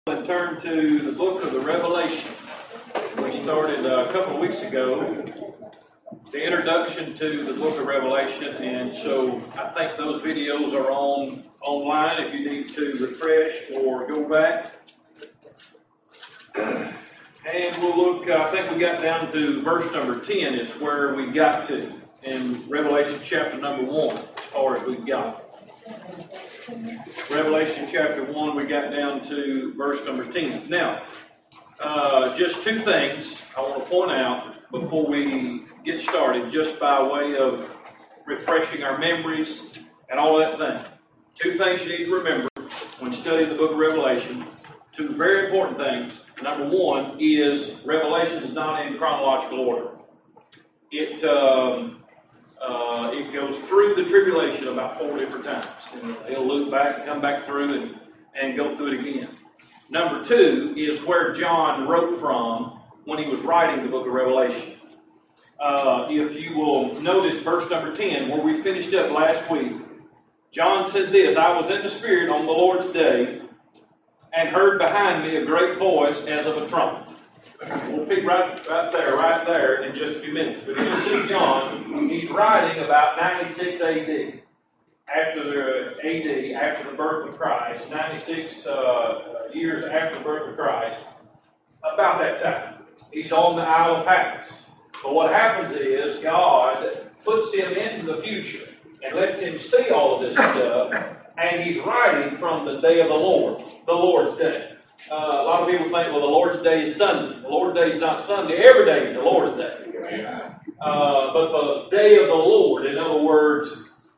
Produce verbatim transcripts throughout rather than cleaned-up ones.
And turn to the book of the Revelation. We started uh, a couple of weeks ago the introduction to the book of Revelation, and so I think those videos are on online if you need to refresh or go back. And we'll look, uh, I think we got down to verse number ten is where we got to in Revelation chapter number one, as far as we've got. Revelation chapter one, we got down to verse number ten. Now, uh, just two things I want to point out before we get started, just by way of refreshing our memories and all that thing. Two things you need to remember when studying the book of Revelation. Two very important things. Number one is Revelation is not in chronological order. It um, Uh, it goes through the tribulation about four different times. And it'll loop back, come back through, and, and go through it again. Number two is where John wrote from when he was writing the book of Revelation. Uh, if you will notice verse number ten, where we finished up last week, John said this, "I was in the Spirit on the Lord's day, and heard behind me a great voice as of a trumpet." We'll pick right, right there, right there in just a few minutes. But you see John, he's writing about ninety-six A D. After the A D, after the birth of Christ, ninety-six uh, years after the birth of Christ, about that time. He's on the Isle of Patmos. But what happens is God puts him into the future and lets him see all of this stuff, and he's writing from the day of the Lord, the Lord's day. Uh, a lot of people think, well, the Lord's day is Sunday. The Lord's day is not Sunday. Every day is the Lord's day. Uh, but the day of the Lord, in other words,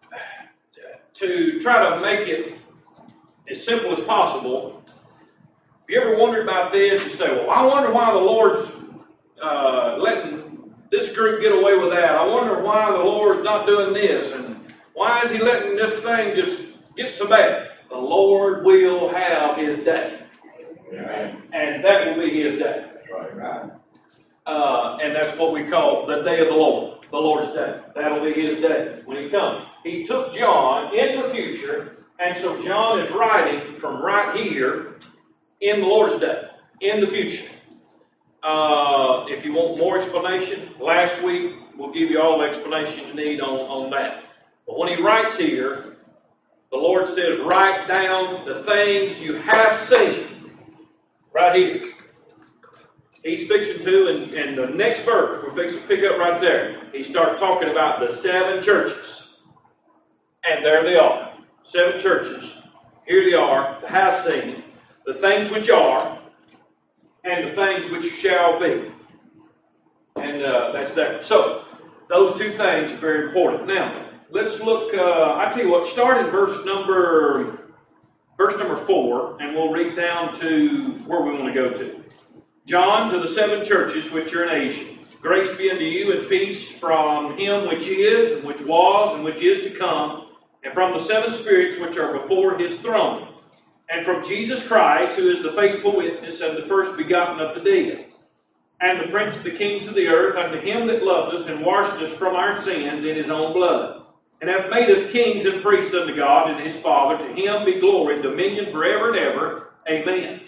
to try to make it as simple as possible, have you ever wondered about this? You say, well, I wonder why the Lord's uh, letting this group get away with that. I wonder why the Lord's not doing this. And why is he letting this thing just get so bad? The Lord will have his day. Amen. And that will be his day. Right, right. Uh, and that's what we call the day of the Lord, the Lord's day. That'll be his day when he comes. He took John in the future, and so John is writing from right here in the Lord's day, in the future. Uh, if you want more explanation, last week we'll give you all the explanation you need on, on that. But when he writes here, the Lord says, write down the things you have seen. Right here. He's fixing to, and, and the next verse, we're fixing to pick up right there. He starts talking about the seven churches. And there they are. Seven churches. Here they are, the has seen, the things which are, and the things which shall be. And uh, that's there. So, those two things are very important. Now, let's look, uh, I tell you what, start in verse number... Verse number four, and we'll read down to where we want to go to. John, to the seven churches which are in Asia. Grace be unto you and peace from him which is, and which was, and which is to come, and from the seven spirits which are before his throne, and from Jesus Christ, who is the faithful witness and the first begotten of the dead, and the prince of the kings of the earth, unto him that loved us and washed us from our sins in his own blood, and hath made us kings and priests unto God and his Father. To him be glory and dominion forever and ever. Amen.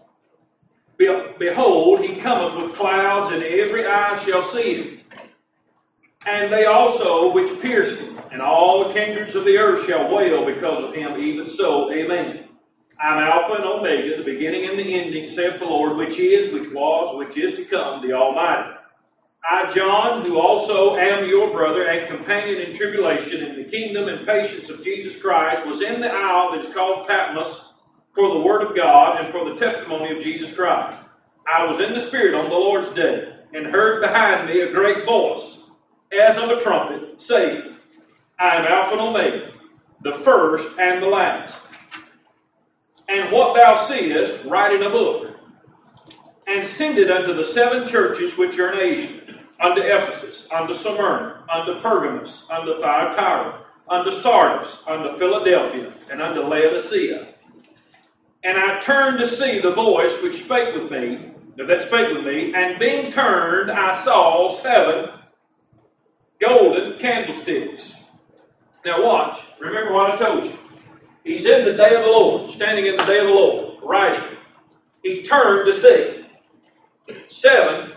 Behold, he cometh with clouds, and every eye shall see him. And they also which pierced him, and all the kindreds of the earth shall wail because of him. Even so, amen. I am Alpha and Omega, the beginning and the ending, saith the Lord, which is, which was, which is to come, the Almighty. I, John, who also am your brother and companion in tribulation in the kingdom and patience of Jesus Christ, was in the isle that is called Patmos for the word of God and for the testimony of Jesus Christ. I was in the Spirit on the Lord's day, and heard behind me a great voice, as of a trumpet, saying, I am Alpha and Omega, the first and the last. And what thou seest, write in a book, and send it unto the seven churches which are in Asia, unto Ephesus, unto Smyrna, unto Pergamos, unto Thyatira, unto Sardis, unto Philadelphia, and unto Laodicea. And I turned to see the voice which spake with me, that spake with me, and being turned, I saw seven golden candlesticks. Now watch. Remember what I told you. He's in the day of the Lord, standing in the day of the Lord, writing. he turned to see seven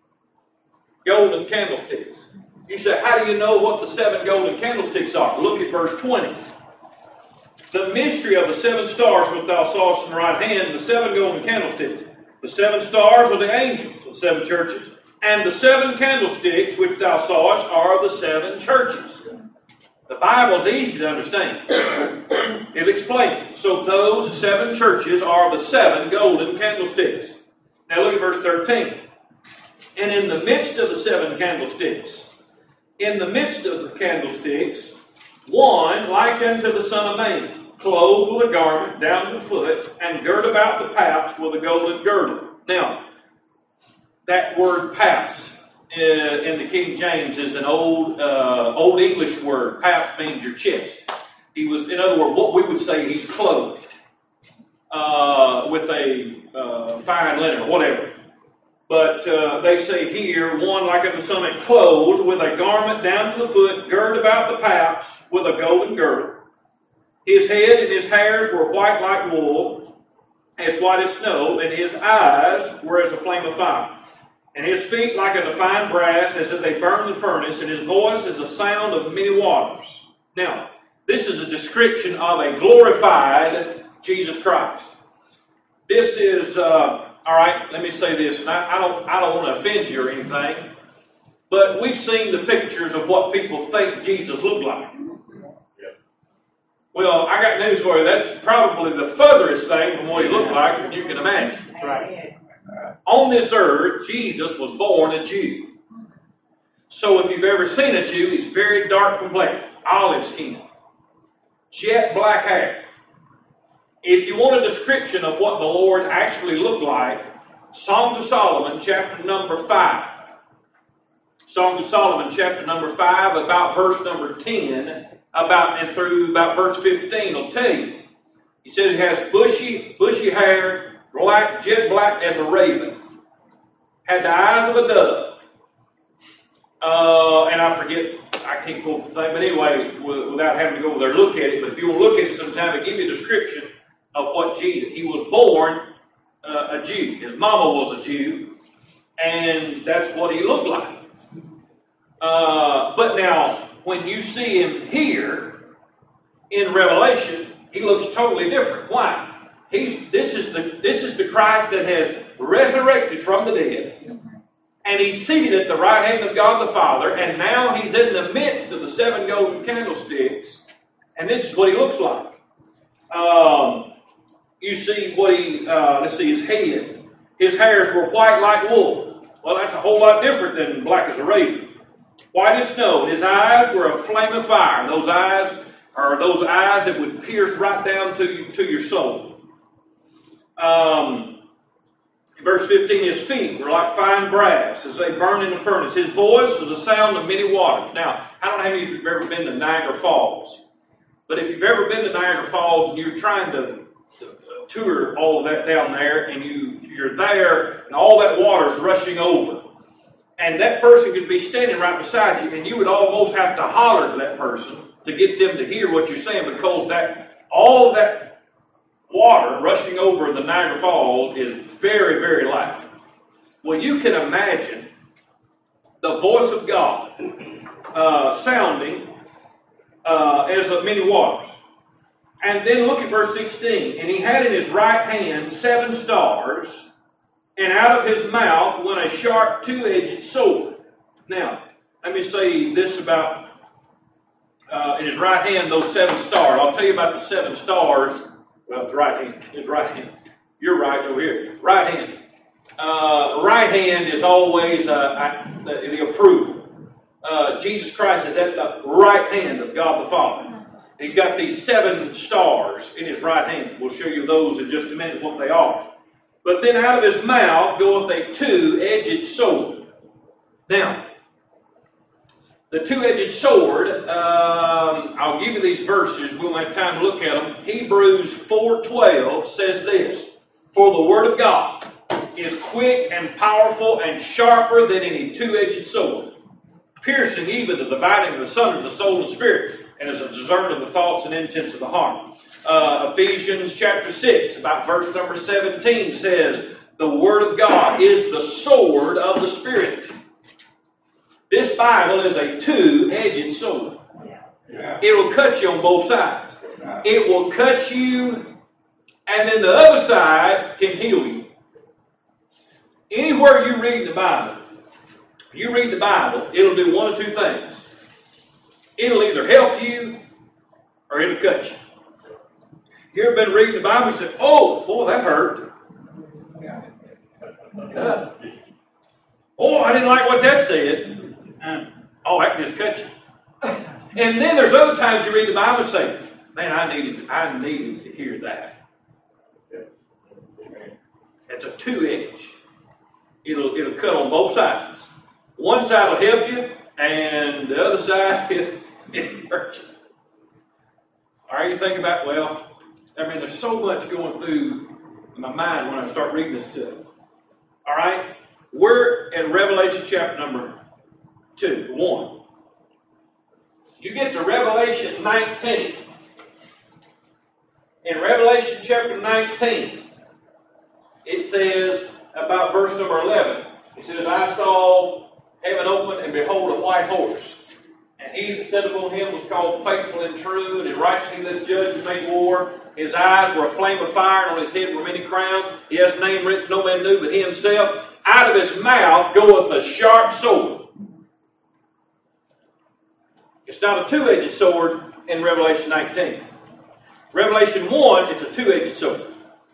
golden candlesticks. You say, how do you know what the seven golden candlesticks are? Look at verse twenty. The mystery of the seven stars which thou sawest in the right hand, the seven golden candlesticks. The seven stars are the angels of seven churches, and the seven candlesticks which thou sawest are the seven churches. The Bible is easy to understand. It explains. So those seven churches are the seven golden candlesticks. Now look at verse thirteen. And in the midst of the seven candlesticks, in the midst of the candlesticks, one like unto the Son of Man, clothed with a garment down to the foot, and girt about the paps with a golden girdle. Now, that word paps uh, in the King James is an old uh, old English word. Paps means your chest. He was, in other words, what we would say, he's clothed uh, with a uh, fine linen or whatever. But uh, they say here, one like unto the Son of Man, clothed with a garment down to the foot, girt about the paps with a golden girdle. His head and his hairs were white like wool, as white as snow, and his eyes were as a flame of fire. And his feet like unto fine brass, as if they burned in the furnace, and his voice as a sound of many waters. Now, this is a description of a glorified Jesus Christ. This is... Uh, All right, let me say this, and I, I don't I don't want to offend you or anything, but we've seen the pictures of what people think Jesus looked like. Yeah. Well, I got news for you. That's probably the furthest thing from what he looked like that you can imagine. Right. On this earth, Jesus was born a Jew. So if you've ever seen a Jew, he's very dark complected, olive skin, jet black hair. If you want a description of what the Lord actually looked like, Songs of Solomon, chapter number five. Songs of Solomon, chapter number five, about verse number ten, about and through about verse fifteen will tell you. He says he has bushy, bushy hair, black, jet black as a raven. Had the eyes of a dove. Uh, and I forget, I can't quote the thing, but anyway, without having to go over there and look at it, but if you want to look at it sometime, to give you a description of what Jesus, he was born uh, a Jew. His mama was a Jew, and that's what he looked like. Uh, but now, when you see him here in Revelation, he looks totally different. Why? He's this is the this is the Christ that has resurrected from the dead, and he's seated at the right hand of God the Father, and now he's in the midst of the seven golden candlesticks, and this is what he looks like. Um, You see what he, uh, let's see, his head. His hairs were white like wool. Well, that's a whole lot different than black as a raven. White as snow. His eyes were a flame of fire. Those eyes are those eyes that would pierce right down to you, to your soul. Um, verse fifteen, his feet were like fine brass as they burned in the furnace. His voice was a sound of many waters. Now, I don't know how many of you have ever been to Niagara Falls. But if you've ever been to Niagara Falls and you're trying to tour all of that down there, and you, you're there, and all that water's rushing over. And that person could be standing right beside you, and you would almost have to holler to that person to get them to hear what you're saying, because that all of that water rushing over the Niagara Falls is very, very loud. Well, you can imagine the voice of God uh, sounding uh, as of many waters. And then look at verse sixteen. And he had in his right hand seven stars, and out of his mouth went a sharp two-edged sword. Now, let me say this about uh, in his right hand, those seven stars. I'll tell you about the seven stars. Well, it's right hand. It's right hand. You're right over here. Right hand. Uh, right hand is always uh, I, the, the approval. Uh, Jesus Christ is at the right hand of God the Father. He's got these seven stars in his right hand. We'll show you those in just a minute, what they are. But then out of his mouth goeth a two-edged sword. Now, the two-edged sword, um, I'll give you these verses. We won't have time to look at them. Hebrews four twelve says this, for the word of God is quick and powerful and sharper than any two-edged sword, piercing even to the dividing of the son of the soul and spirit, and is a discerner of the thoughts and intents of the heart. Uh, Ephesians chapter six, about verse number seventeen, says, the Word of God is the sword of the Spirit. This Bible is a two-edged sword. Yeah. It will cut you on both sides. It will cut you, and then the other side can heal you. Anywhere you read the Bible, you read the Bible, it'll do one of two things. It'll either help you or it'll cut you. You ever been reading the Bible and said, oh, boy, that hurt. Uh, oh, I didn't like what that said. Uh, oh, that just cut you. And then there's other times you read the Bible and say, man, I needed, I needed to hear that. It's a two-edge. It'll, it'll cut on both sides. One side will help you, and the other side, it, it'll hurt you. All right, you think about, well, I mean, there's so much going through my mind when I start reading this stuff. All right, we're in Revelation chapter number two, one. You get to Revelation nineteen. In Revelation chapter nineteen, it says about verse number eleven. It says, I saw heaven open, and behold, a white horse. And he that sat upon him was called Faithful and True, and in righteousness he doth judge and make war. His eyes were a flame of fire, and on his head were many crowns. He has a name written no man knew but he himself. Out of his mouth goeth a sharp sword. It's not a two-edged sword in Revelation nineteen. Revelation one, it's a two-edged sword.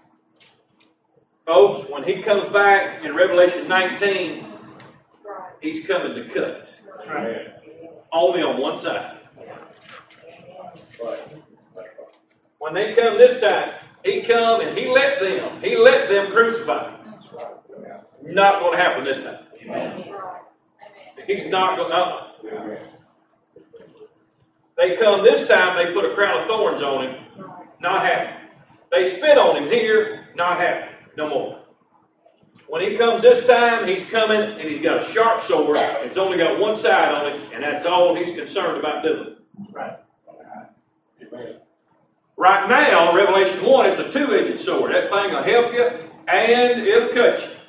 Folks, when he comes back in Revelation nineteen, he's coming to cut. Right. Only on one side. When they come this time, he come and he let them. He let them crucify him. Not going to happen this time. Amen. He's not going to. Uh, they come this time, they put a crown of thorns on him. Not happening. They spit on him here. Not happening. No more. When he comes this time, he's coming and he's got a sharp sword. It's only got one side on it, and that's all he's concerned about doing. Right. Right now, Revelation one, it's a two-edged sword. That thing will help you and it'll cut you.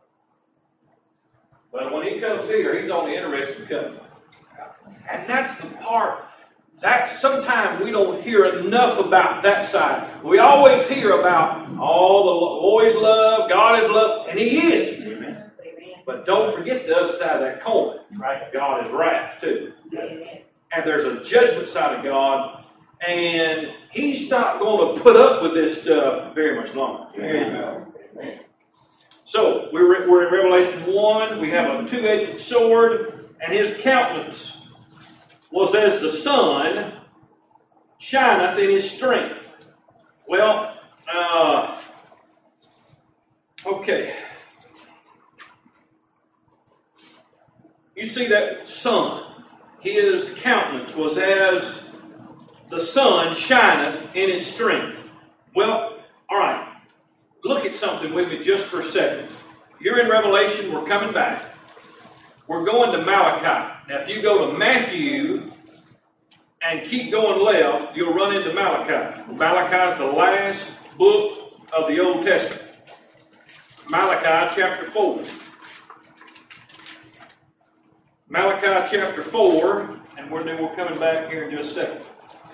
But when he comes here, he's only interested in cutting. And that's the part. That's sometimes we don't hear enough about that side. We always hear about all the boys love, God is love, and He is. Amen. But don't forget the other side of that coin. Right? God is wrath too. Amen. And there's a judgment side of God, and He's not going to put up with this stuff very much longer. Amen. Amen. So we're, we're in Revelation one. We have a two-edged sword, and His countenance was as the sun shineth in his strength. Well, uh, okay. You see that sun. His countenance was as the sun shineth in his strength. Well, all right. Look at something with me just for a second. You're in Revelation. We're coming back. We're going to Malachi. Now, if you go to Matthew and keep going left, you'll run into Malachi. Malachi is the last book of the Old Testament. Malachi chapter four. Malachi chapter four, and we're, then we're coming back here in just a second.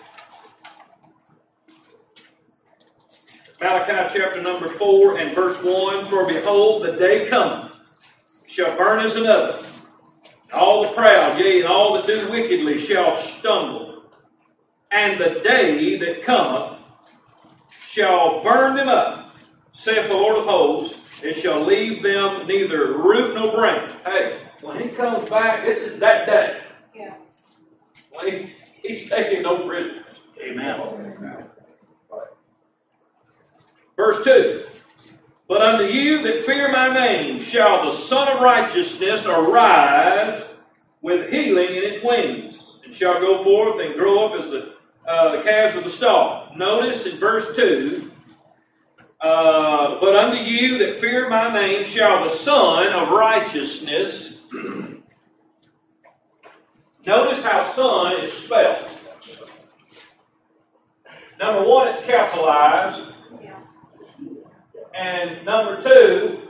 Malachi chapter number four and verse one, For behold, the day cometh, shall burn as an oven. All the proud, yea, and all that do wickedly shall stumble. And the day that cometh shall burn them up, saith the Lord of hosts, and shall leave them neither root nor branch. Hey, when He comes back, this is that day. Yeah. When he, He's taking no prisoners. Amen. Amen. Verse two. But unto you that fear my name shall the Son of Righteousness arise with healing in his wings, and shall go forth and grow up as the, uh, the calves of the stall. Notice in verse two, uh, but unto you that fear my name shall the Son of Righteousness. Notice how son is spelled. Number one, it's capitalized. And number two,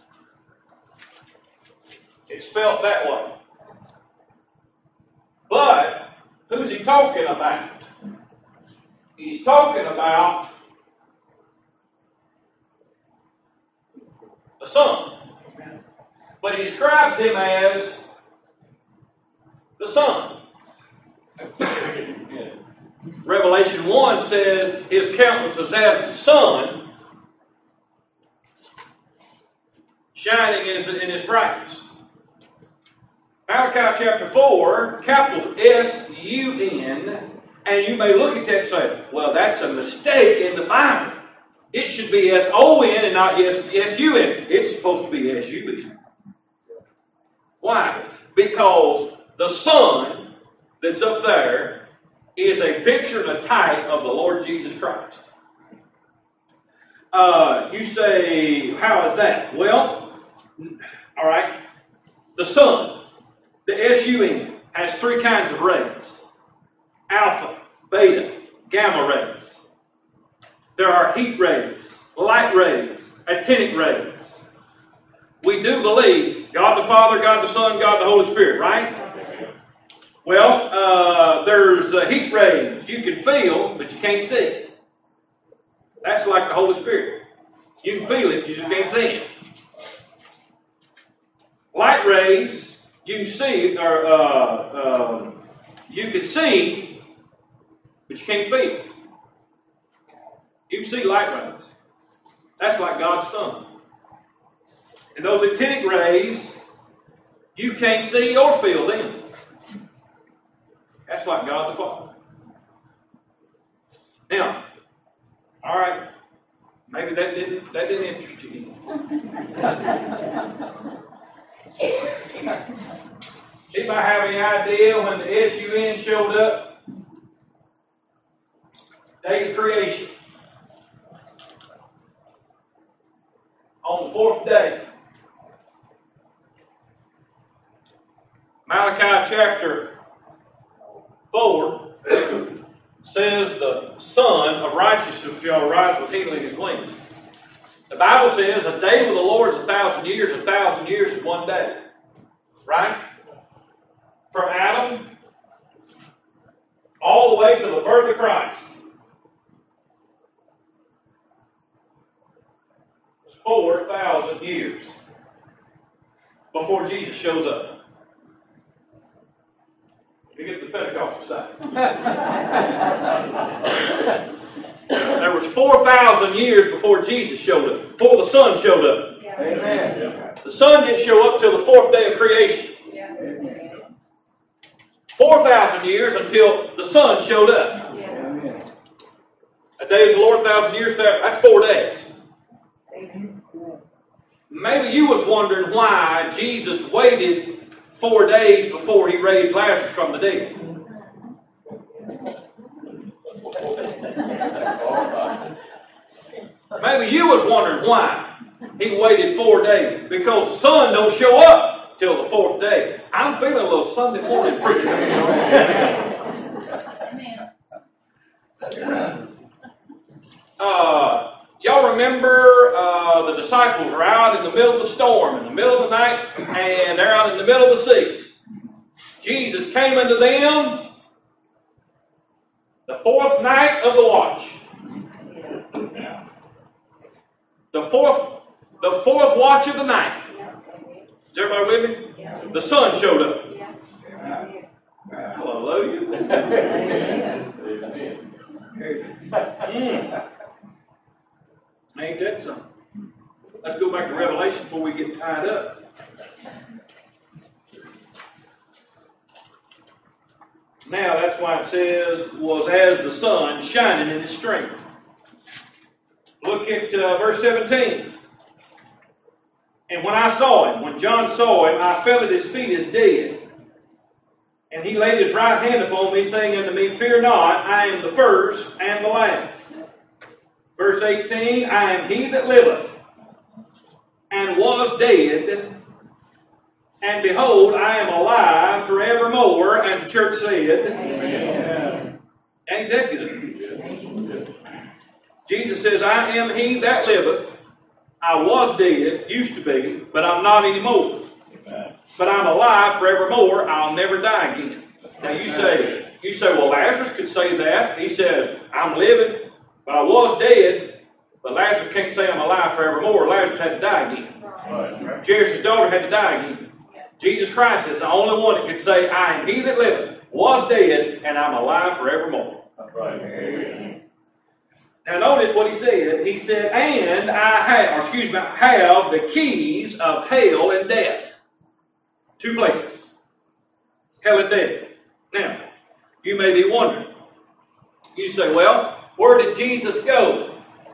it's spelled that way. But who's he talking about? He's talking about the Son. But he describes him as the Son. Revelation one says his countenance is as the sun, shining in his brightness. Malachi chapter four, capital S U N, and you may look at that and say, well, that's a mistake in the Bible. It should be S O N and not S U N. It's supposed to be S U N. Why? Because the sun that's up there is a picture and a type of the Lord Jesus Christ. Uh, you say, how is that? Well, all right, the sun, the S U N, has three kinds of rays. Alpha, beta, gamma rays. There are heat rays, light rays, actinic rays. We do believe God the Father, God the Son, God the Holy Spirit, right? Well, uh, there's uh, heat rays you can feel, but you can't see it. That's like the Holy Spirit. You can feel it, you just can't see it. Light rays, you can see, or uh, uh, you can see, but you can't feel. You can see light rays. That's like God's Son. And those actinic rays, you can't see or feel them. That's like God the Father. Now, all right, maybe that didn't that didn't interest you. Anybody have any idea when the S U N showed up? Day of creation. On the fourth day. Malachi chapter four says the Son of righteousness shall arise with healing in his wings. The Bible says a day with the Lord is a thousand years, a thousand years is one day. Right? From Adam all the way to the birth of Christ. Four thousand years before Jesus shows up. You get to the Pentecostal side. There was four thousand years before Jesus showed up, before the Son showed up. Yeah. Amen. The Son didn't show up till the fourth day of creation. Yeah. four thousand years until the Son showed up. Yeah. A day is the Lord, a thousand years, that's four days. Maybe you was wondering why Jesus waited four days before he raised Lazarus from the dead. Maybe you was wondering why he waited four days. Because the Son don't show up till the fourth day. I'm feeling a little Sunday morning preaching. uh, y'all remember uh, the disciples were out in the middle of the storm, in the middle of the night, and they're out in the middle of the sea. Jesus came unto them the fourth night of the watch. The fourth, the fourth watch of the night. Is everybody with me? The Son showed up. Hallelujah. mm. Ain't that something? Let's go back to Revelation before we get tied up. Now, that's why it says, was as the sun shining in his strength. Look at uh, verse seventeen. And when I saw him, when John saw him, I fell at his feet as dead. And he laid his right hand upon me, saying unto me, Fear not, I am the first and the last. Verse eighteen, I am he that liveth, and was dead, and behold, I am alive forevermore. And the church said, Amen. Ain't that good? Jesus says, I am he that liveth. I was dead, used to be, but I'm not anymore. Amen. But I'm alive forevermore. I'll never die again. Now you say, you say, well, Lazarus could say that. He says, I'm living, but I was dead. But Lazarus can't say I'm alive forevermore. Lazarus had to die again. Right. Jairus' daughter had to die again. Jesus Christ is the only one that could say, I am he that liveth, was dead, and I'm alive forevermore. Right. Now notice what he said. He said, and I have, or excuse me, I have the keys of hell and death. Two places. Hell and death. Now, you may be wondering. You say, well, where did Jesus go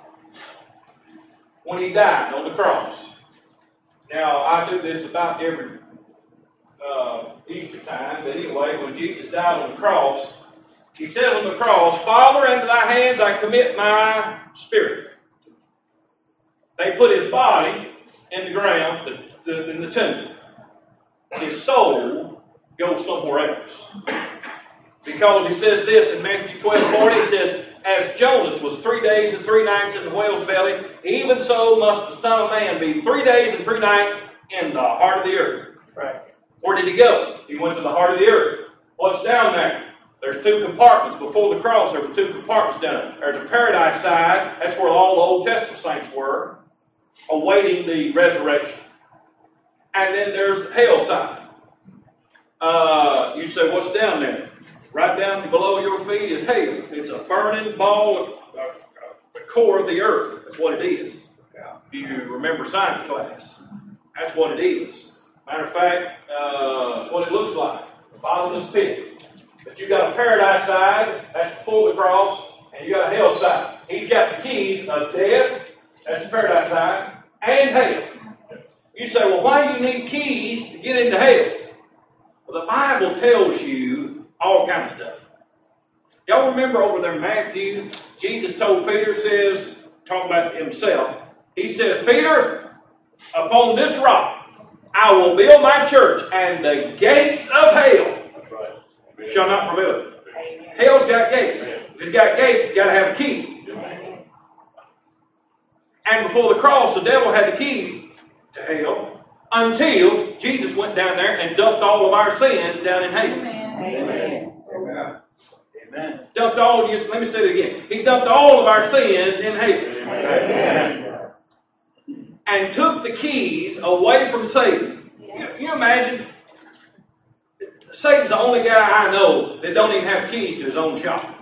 when he died on the cross? Now, I do this about every uh, Easter time, but anyway, when Jesus died on the cross, he says on the cross, Father, into thy hands I commit my spirit. They put his body in the ground, the, the, in the tomb. His soul goes somewhere else. Because he says this in Matthew twelve forty, he says, as Jonas was three days and three nights in the whale's belly, even so must the Son of Man be three days and three nights in the heart of the earth. Right. Where did he go? He went to the heart of the earth. What's down there? There's two compartments. Before the cross, there were two compartments down there. There's a paradise side. That's where all the Old Testament saints were, awaiting the resurrection. And then there's the hell side. Uh, you say, what's down there? Right down below your feet is hell. It's a burning ball of uh, the core of the earth. That's what it is. Do you remember science class? That's what it is. Matter of fact, uh, that's what it looks like. The bottomless pit. But you got a paradise side, that's before the cross, and you got a hell side. He's got the keys of death, that's the paradise side, and hell. You say, well, why do you need keys to get into hell? Well, the Bible tells you all kinds of stuff. Y'all remember over there in Matthew, Jesus told Peter, says, talking about himself, he said, Peter, upon this rock I will build my church, and the gates of hell shall not prevail. Hell's got gates. If it's got gates, it's got to have a key. And before the cross, the devil had the key to hell until Jesus went down there and dumped all of our sins down in hell. Amen. Amen. Amen. Dumped all, just, let me say it again. He dumped all of our sins in hell. Amen. And took the keys away from Satan. You, you imagine? Satan's the only guy I know that don't even have keys to his own shop.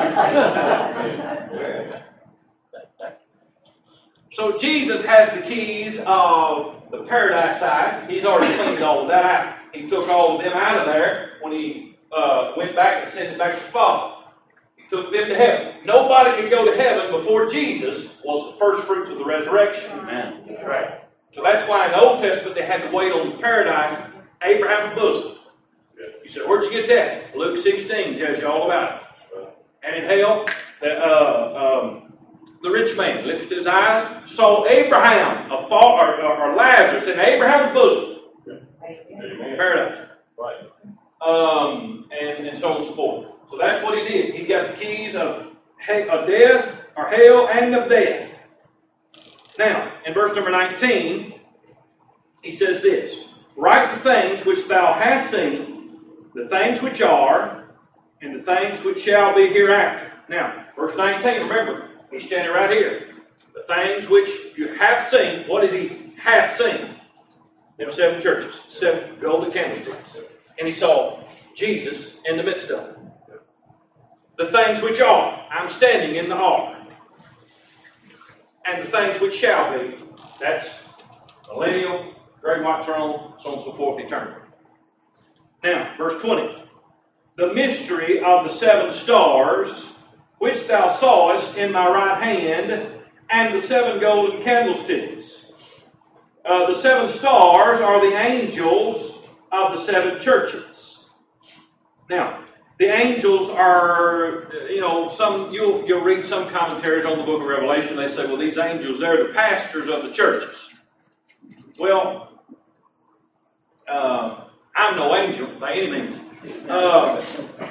So Jesus has the keys of the paradise side. He's already cleaned all of that out. He took all of them out of there when he uh, went back and sent it back to the Father. He took them to heaven. Nobody could go to heaven before Jesus was the first fruits of the resurrection. Amen. That's right. So that's why in the Old Testament they had to wait on the paradise, Abraham's bosom. You said, where'd you get that? Luke sixteen tells you all about it. And in hell, the, uh, um, the rich man lifted his eyes, saw Abraham, afar, or, or Lazarus in Abraham's bosom. Amen. Paradise. Right. Um, and, and so on and so forth. So that's what he did. He's got the keys of, of death, or hell, and of death. Now, in verse number nineteen, he says this, write the things which thou hast seen, the things which are, and the things which shall be hereafter. Now, verse nineteen, remember, he's standing right here. The things which you have seen, what is he hath seen? Them seven churches, seven golden candlesticks. And he saw Jesus in the midst of them. The things which are, I'm standing in the are. And the things which shall be, that's millennial, great white throne, so on and so forth, eternity. Now, verse twenty. The mystery of the seven stars, which thou sawest in my right hand, and the seven golden candlesticks. Uh, the seven stars are the angels of the seven churches. Now, the angels are, you know, some you'll you'll read some commentaries on the book of Revelation. They say, well, these angels, they're the pastors of the churches. Well, uh, I'm no angel by any means. Uh,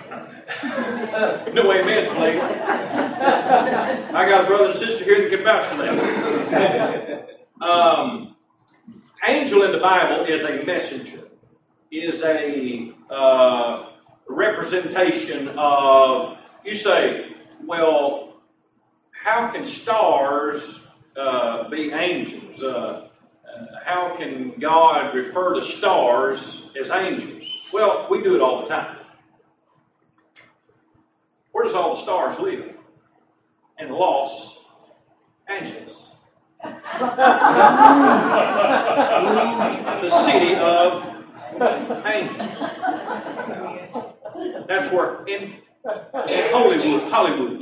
no amens, please. I got a brother and sister here that can vouch for that. Um, angel in the Bible is a messenger, is a uh, representation of, you say, well, how can stars uh, be angels? Uh, uh, how can God refer to stars as angels? Well, we do it all the time. Where does all the stars live? In Los Angeles. The city of angels. That's where, in, in Hollywood, Hollywood.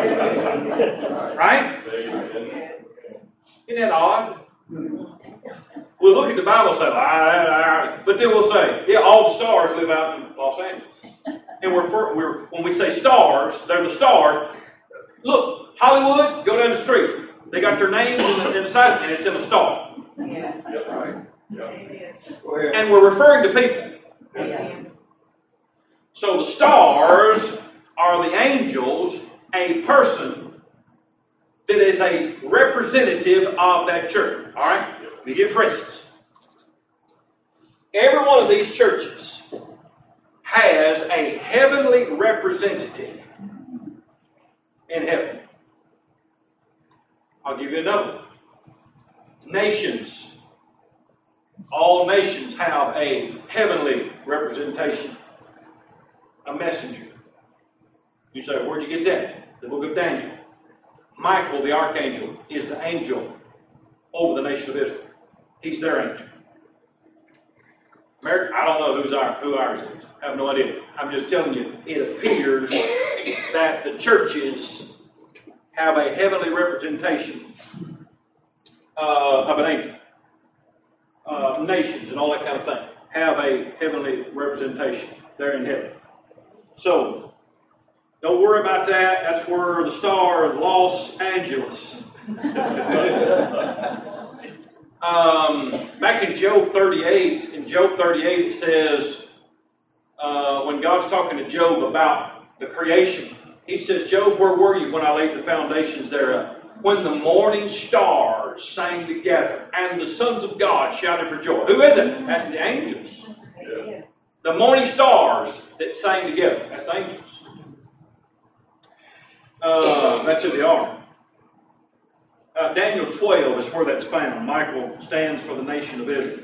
Right? Isn't that odd? We'll look at the Bible and say, ah, ah, but then we'll say, yeah, all the stars live out in Los Angeles. And we're, for, we're when we say stars, they're the stars. Look, Hollywood, go down the street. They got their names inside, and it's in a star. Yeah. Yeah, right. Yeah. And we're referring to people. Yeah. So the stars are the angels, a person that is a representative of that church. All right? Let me give for instance. Every one of these churches has a heavenly representative in heaven. I'll give you another. Nations. All nations have a heavenly representation. A messenger. You say, where'd you get that? The book of Daniel. Michael, the archangel, is the angel over the nation of Israel. He's their angel. America, I don't know who's our, who ours is. I have no idea. I'm just telling you, it appears that the churches have a heavenly representation uh, of an angel. Uh, nations and all that kind of thing have a heavenly representation. They're in heaven. So, don't worry about that. That's where the star of Los Angeles. um, back in Job thirty-eight, in Job thirty-eight it says, uh, when God's talking to Job about the creation, he says, Job, where were you when I laid the foundations thereof? When the morning stars sang together and the sons of God shouted for joy. Who is it? That's the angels. Yeah. The morning stars that sang together. That's the angels. Uh, that's who they are. Uh, Daniel twelve is where that's found. Michael stands for the nation of Israel.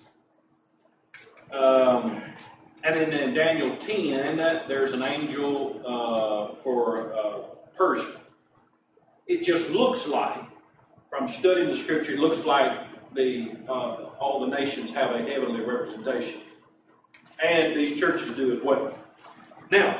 Um, and then in Daniel ten, there's an angel uh, for uh, Persia. It just looks like, from studying the scripture, it looks like the uh, all the nations have a heavenly representation. And these churches do as well. Now,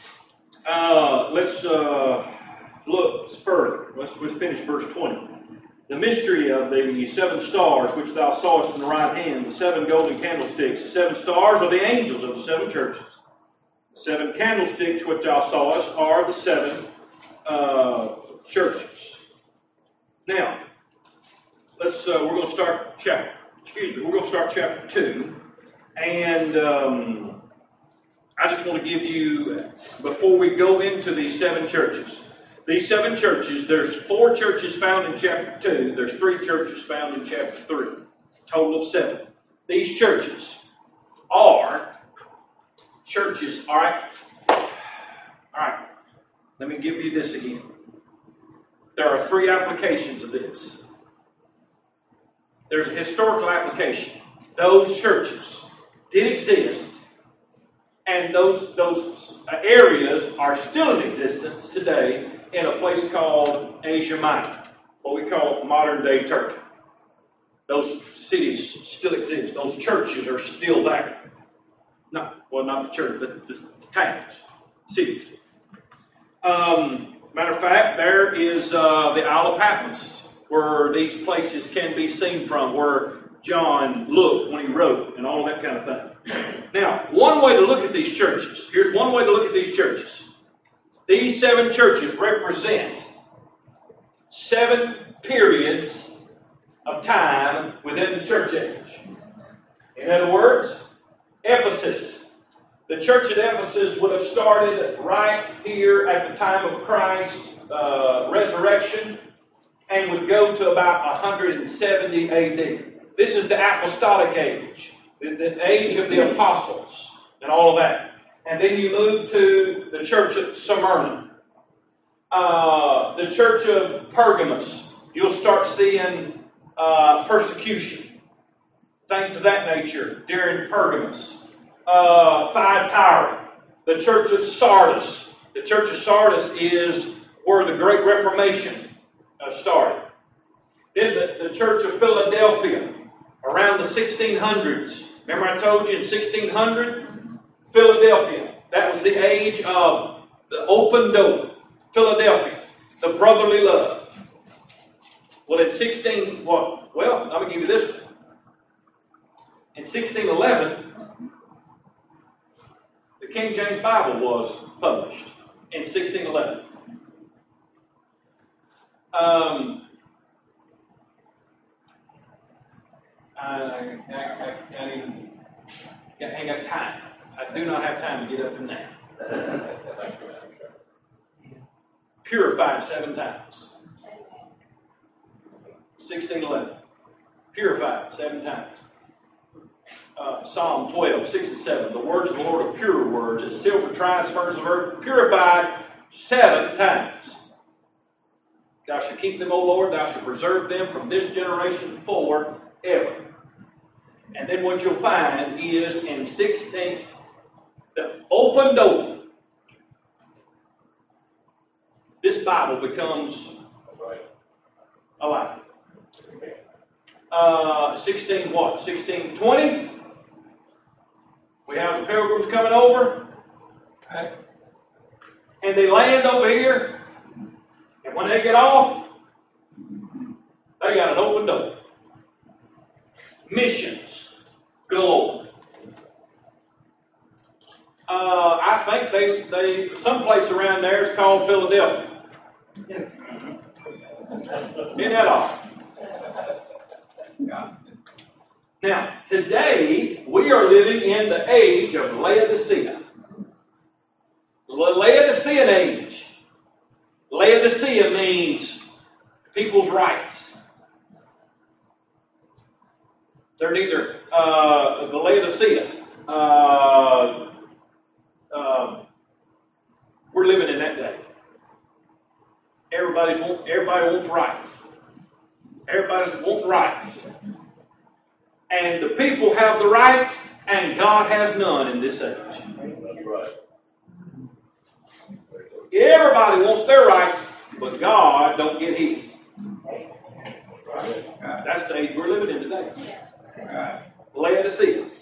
uh, let's uh, look further. Let's, let's finish verse twenty. The mystery of the seven stars which thou sawest in the right hand, the seven golden candlesticks. The seven stars are the angels of the seven churches. The seven candlesticks which thou sawest are the seven uh, churches. Now, let's. Uh, we're going to start chapter. Excuse me. We're going to start chapter two, and um, I just want to give you, before we go into these seven churches, these seven churches. There's four churches found in chapter two. There's three churches found in chapter three. Total of seven. These churches are churches. All right. All right. Let me give you this again. There are three applications of this. There's a historical application. Those churches did exist, and those, those areas are still in existence today in a place called Asia Minor, what we call modern-day Turkey. Those cities still exist. Those churches are still there. No, well, not the church, but the, the towns, cities. Um... Matter of fact, there is uh, the Isle of Patmos, where these places can be seen from, where John looked when he wrote, and all that kind of thing. Now, one way to look at these churches, here's one way to look at these churches. These seven churches represent seven periods of time within the church age. In other words, Ephesus, The church at Ephesus would have started right here at the time of Christ's uh, resurrection and would go to about one hundred seventy A D. This is the apostolic age, the, the age of the apostles and all of that. And then you move to the church at Smyrna, uh, the church of Pergamos. You'll start seeing uh, persecution, things of that nature during Pergamos. Uh, Thyatira, the church at Sardis. The church of Sardis is where the Great Reformation uh, started. Then the, the church of Philadelphia, around the sixteen hundreds. Remember I told you in sixteen hundred? Philadelphia. That was the age of the open door. Philadelphia, the brotherly love. Well, in sixteen, what? Well, I'm going to give you this one. In sixteen eleven, the King James Bible was published in sixteen eleven. Um, I, I, I, I, can't even, I ain't got time. I do not have time to get up in that. Purified seven times. sixteen eleven. Purified seven times. Uh, Psalm twelve, six and seven. The words of the Lord are pure words, as silver tried as furnace of earth, purified seven times. Thou shalt keep them, O Lord, thou shalt preserve them from this generation forward ever. And then what you'll find is in sixteen, the open door. This Bible becomes alive. Uh, sixteen what? sixteen twenty. We have the pilgrims coming over. And they land over here. And when they get off, they got an open door. Missions galore. Uh, I think they, they someplace around there is called Philadelphia. Isn't that awesome? Now, today, we are living in the age of Laodicea. The Laodicean age. Laodicea means people's rights. They're neither, uh, the Laodicea, uh, uh, we're living in that day. Everybody's want, everybody wants rights. Everybody's wanting rights. And the people have the rights, and God has none in this age. That's right. Everybody wants their rights, but God don't get his. That's the age we're living in today. Laodicea.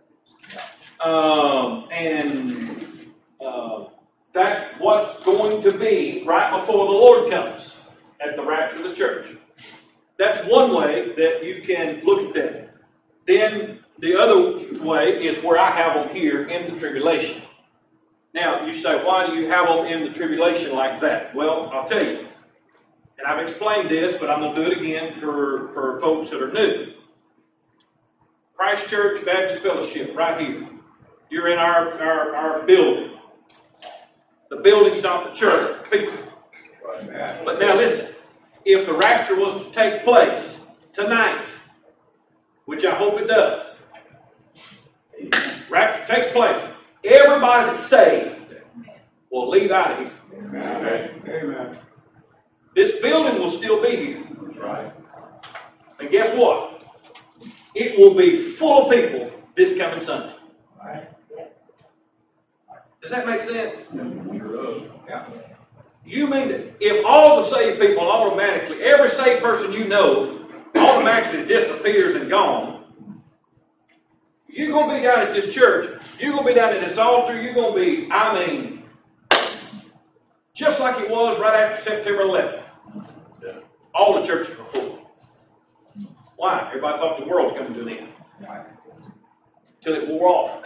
Um, and uh, that's what's going to be right before the Lord comes at the rapture of the church. That's one way that you can look at that. Then the other way is where I have them here in the tribulation. Now, you say, why do you have them in the tribulation like that? Well, I'll tell you. And I've explained this, but I'm going to do it again for, for folks that are new. Christ Church Baptist Fellowship, right here. You're in our, our, our building. The building's not the church, people. But now listen, if the rapture was to take place tonight, which I hope it does, rapture takes place, everybody that's saved will leave out of here. Amen. Amen. This building will still be here. Right. And guess what? It will be full of people this coming Sunday. Right. Does that make sense? Yeah. You mean that if all the saved people automatically, every saved person you know, automatically disappears and gone, you're going to be down at this church, you're going to be down at this altar, you're going to be, I mean, just like it was right after September eleventh. Yeah. All the churches were full. Why? Everybody thought the world was coming to an end. Till it wore off.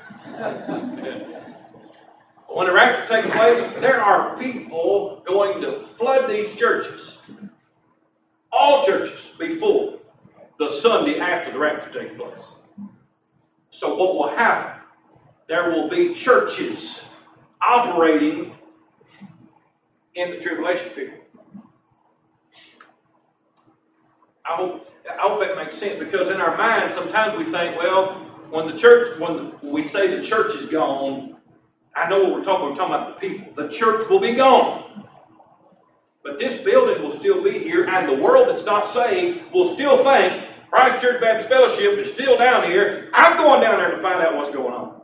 When the rapture is taking place, there are people going to flood these churches. All churches be full the Sunday after the rapture takes place. So what will happen there will be churches operating in the tribulation period. I hope, I hope that makes sense, because in our minds sometimes we think, well, when the church, when the, we say the church is gone, I know what we're talking. We're talking about the people. The church will be gone, but this building will still be here, and the world that's not saved will still think Christ Church Baptist Fellowship is still down here. I'm going down there to find out what's going on.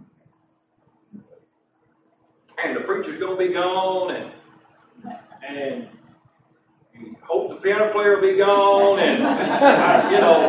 And the preacher's going to be gone, and and you hope the piano player will be gone, and uh, you know.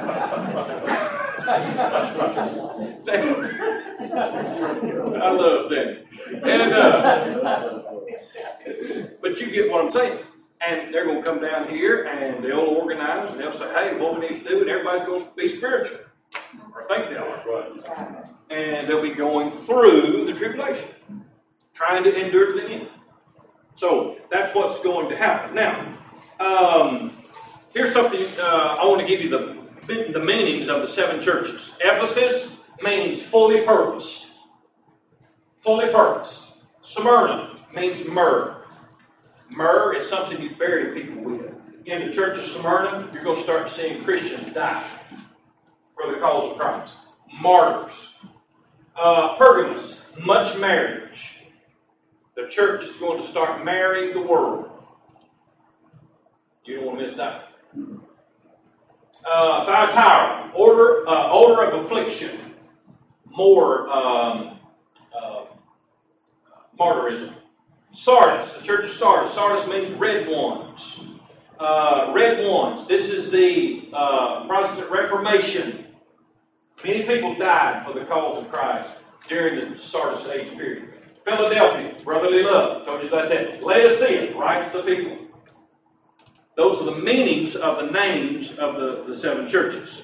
I love Sandy. And uh, but you get what I'm saying. And they're going to come down here, and they'll organize, and they'll say, hey, what we need to do, and everybody's going to be spiritual. Or think they are. Right. And they'll be going through the tribulation, trying to endure to the end. So that's what's going to happen. Now, um, here's something uh, I want to give you the, the meanings of the seven churches. Ephesus means fully purposed. Fully purposed. Smyrna means myrrh. Myrrh is something you bury people with. In the church of Smyrna, you're going to start seeing Christians die for the cause of Christ. Martyrs. Uh, Pergamos, much marriage. The church is going to start marrying the world. You don't want to miss that. Uh, Thyatira, order, uh, odor of affliction. More um, uh, martyrism. Sardis, the church of Sardis. Sardis means red ones. Uh, red ones. This is the uh, Protestant Reformation. Many people died for the cause of Christ during the Sardis age period. Philadelphia, brotherly love. Told you about that. Laodicea, rights of the people. Those are the meanings of the names of the, the seven churches.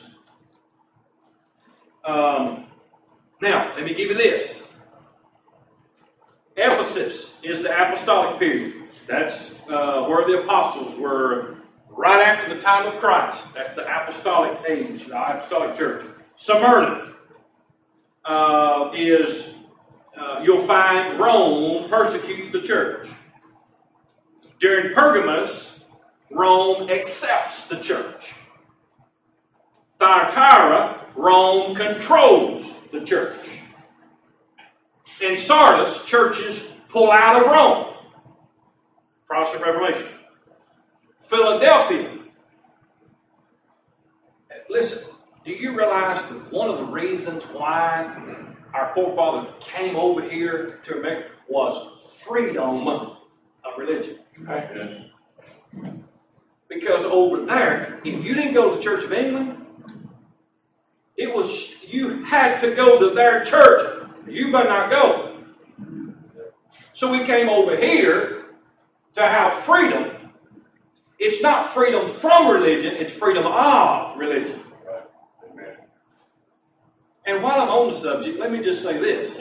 Um, now, let me give you this. Ephesus is the apostolic period. That's uh, where the apostles were right after the time of Christ. That's the apostolic age, the apostolic church. Smyrna uh, is, uh, you'll find Rome persecute the church. During Pergamos, Rome accepts the church. Thyatira, Rome controls the church. In Sardis, churches pull out of Rome. Protestant Reformation. Philadelphia. Listen, do you realize that one of the reasons why our forefathers came over here to America was freedom of religion? Because over there, if you didn't go to the Church of England, it was you had to go to their church. You better not go. So we came over here to have freedom. It's not freedom from religion, it's freedom of religion. And while I'm on the subject, let me just say this.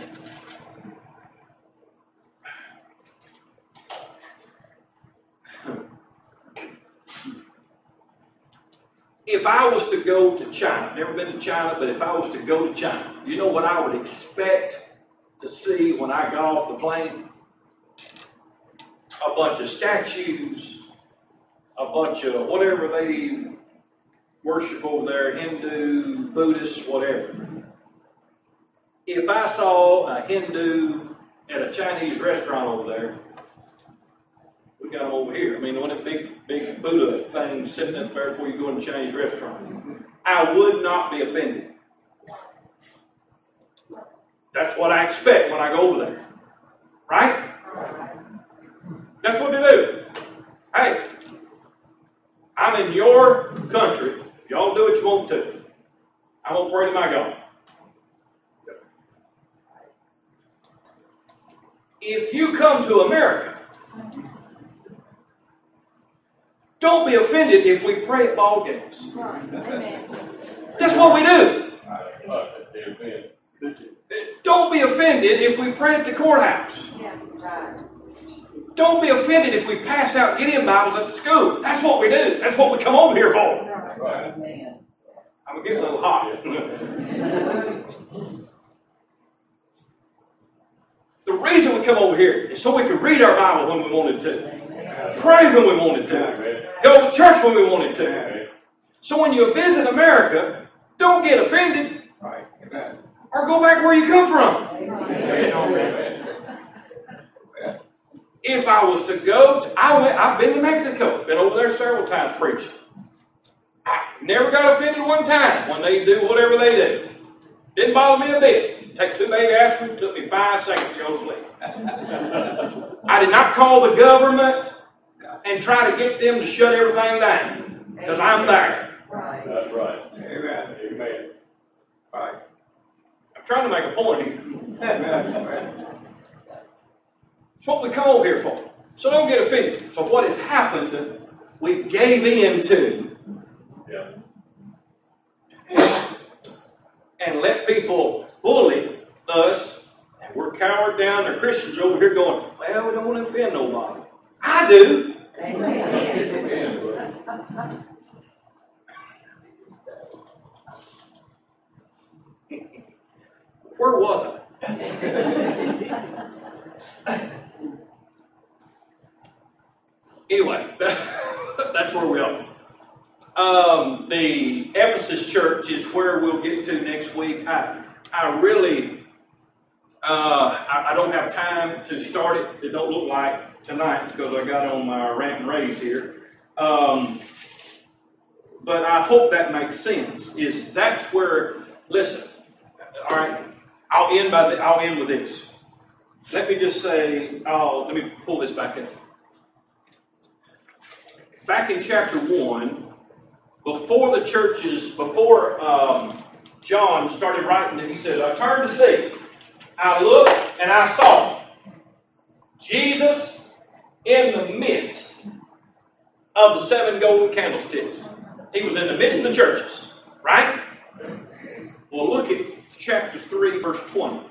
If I was to go to China, never been to China, but if I was to go to China, you know what I would expect to see when I got off the plane? A bunch of statues, a bunch of whatever they worship over there, Hindu, Buddhist, whatever. If I saw a Hindu at a Chinese restaurant over there, we got them over here. I mean, one of the big, big Buddha things sitting up there before you go in a Chinese restaurant. I would not be offended. That's what I expect when I go over there. Right? That's what they do. Hey, I'm in your country. Y'all do what you want to. I'm going to pray to my God. If you come to America, don't be offended if we pray at ball games. That's what we do. Don't be offended if we pray at the courthouse. Don't be offended if we pass out Gideon Bibles at the school. That's what we do. That's what we come over here for. I'm going to get a little hot. The reason we come over here is so we can read our Bible when we wanted to, pray when we wanted to, go to church when we wanted to. So when you visit America, don't get offended, or go back where you come from. If I was to go, to, I went. I've been to Mexico, been over there several times preaching. I never got offended one time when they do whatever they do. Didn't bother me a bit. Take two baby aspirin, took me five seconds to go to sleep. I did not call the government and try to get them to shut everything down, because I'm there. Right. That's right. Amen. Amen. Right. I'm trying to make a point here. It's what we come over here for. So don't get offended. So what has happened, we gave in to. Yeah. And let people bully us, and we're cowered down. There are Christians over here going, well, we don't want to offend nobody. I do. Amen. Where was I? Anyway, that's where we are. Um, the Ephesus church is where we'll get to next week. I, I really, uh, I, I don't have time to start it. It don't look like tonight because I got on my rant and rave here. Um, but I hope that makes sense. Is that's where? Listen, all right. I'll end by the, I'll end with this. Let me just say. Oh, let me pull this back in. Back in chapter one. Before the churches, before um, John started writing it, he said, I turned to see. I looked and I saw Jesus in the midst of the seven golden candlesticks. He was in the midst of the churches, right? Well, look at chapter three, verse twenty.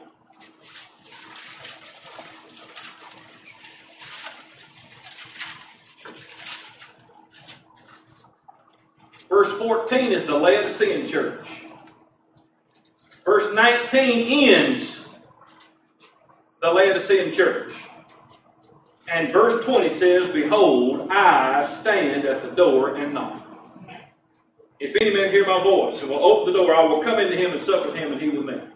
Verse fourteen is the Laodicean church. Verse nineteen ends the Laodicean church. And verse twenty says, behold, I stand at the door and knock. If any man hear my voice and will open the door, I will come into him and sup with him and he with me.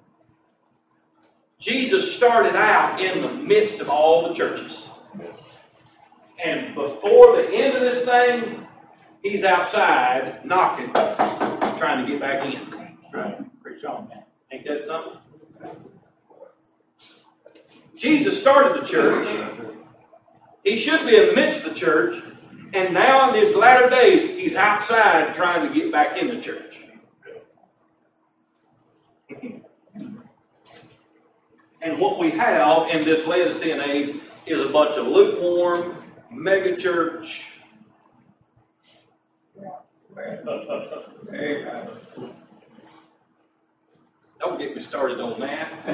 Jesus started out in the midst of all the churches. And before the end of this thing, he's outside knocking, trying to get back in. Right. Preach on. Ain't that something? Jesus started the church. He should be in the midst of the church. And now in these latter days, he's outside trying to get back in the church. And what we have in this Laodicean age is a bunch of lukewarm, megachurch. Amen. Don't get me started on that.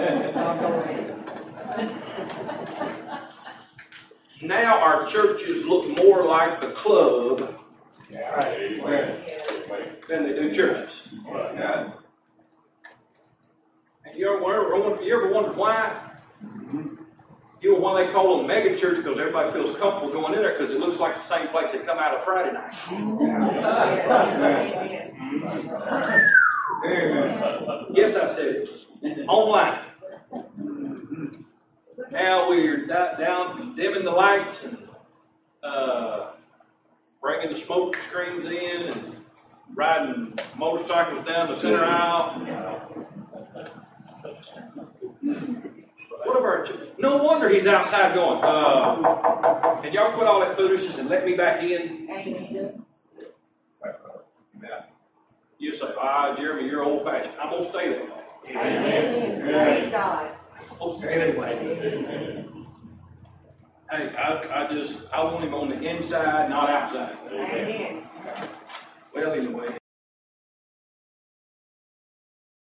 Now our churches look more like the club Amen. than they do churches. Yeah. And you ever, you ever wondered why? You know why they call them mega church? Because everybody feels comfortable going in there because it looks like the same place they come out of Friday night. Amen. Yes, I said it. Online. Now we're down dimming the lights and uh, bringing the smoke screens in and riding motorcycles down the center aisle. What of our, no wonder he's outside going, uh, can y'all quit all that foolishness and let me back in? Amen. You say, ah, Jeremy, you're old fashioned. I'm going to stay there. Amen. Praise God. I'm going to stay that way. Hey, I, I just, I want him on the inside, not outside. Amen. Well, anyway.